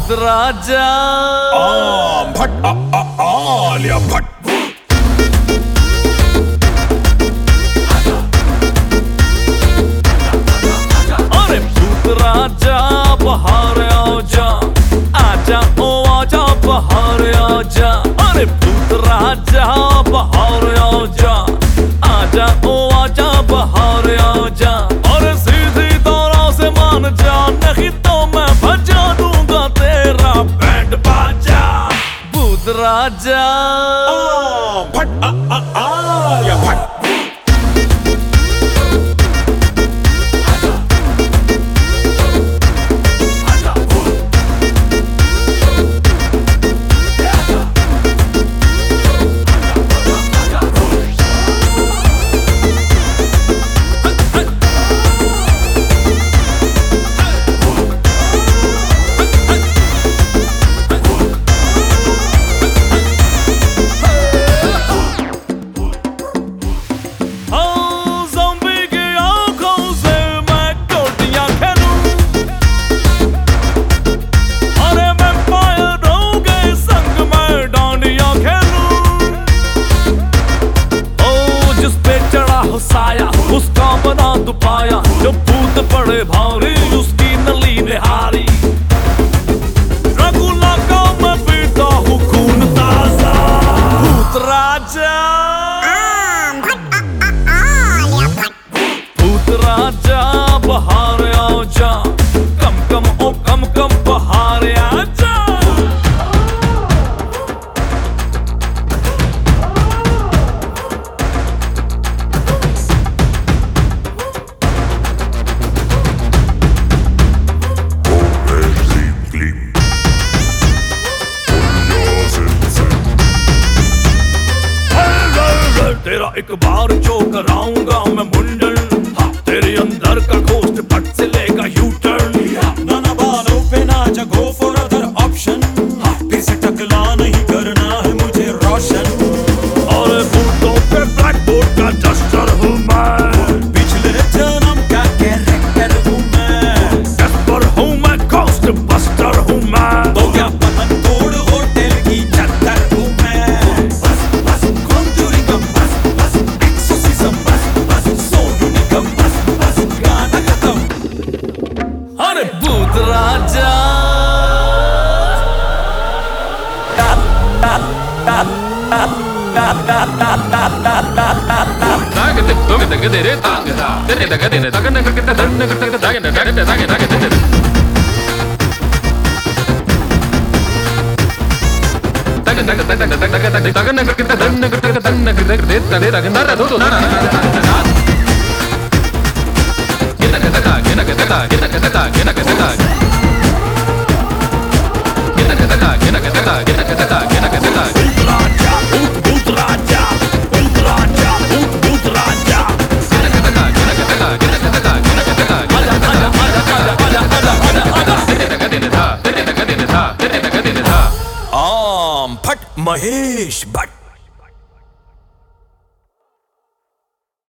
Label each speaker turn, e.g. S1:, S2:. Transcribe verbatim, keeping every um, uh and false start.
S1: भूत राजा
S2: आम भट आ आ आलिया भट।
S1: अरे भूत राजा बाहर आजा, आजा ओ आजा बाहर आजा। अरे भूत राजा बाहर आजा, आजा ओ आजा बाहर आजा। और सीधी तरह से मान जा, नहीं तो मैं बजा दूंगा तेरा बैंड बाजा। भूत राजा
S2: आम भट आ आ आलिया भट। साया उसका बना दुपाया, जो भूत पड़े भारी उसकी नली निहारी। रघुला का मैं पीता हूँ खून ताजा। भूत राजा भूत राजा बाहर आजा, कम कम ओ कम कम बाहर आजा। तेरा एक बार जो कराऊंगा मैं मुंडन, हाँ, तेरे अंदर का घोस्ट फट से लेगा यू टर्न। नाना बालों पे नाचा, गो फॉर अदर ऑप्शन, फिर से टकला नहीं करना है मुझे रोशन।
S1: और बूटों पे ब्लैक बोर्ड का डस्टर हूँ मैं,
S2: पिछले जन्म का कैरेक्टर हूँ मैं।
S1: कैस्पर हूँ मैं, घोस्ट बस्टर हूँ मैं।
S2: तो क्या पतंग तोड़ होटल की चद्दर हूँ मैं। बस बस कॉन्जूरिंग बस बस एक्सोर्सिज्म बस बस सो यूनिक बस बस गाना खत्म।
S1: अरे भूत राजा
S2: आम भट महेश भट्ट।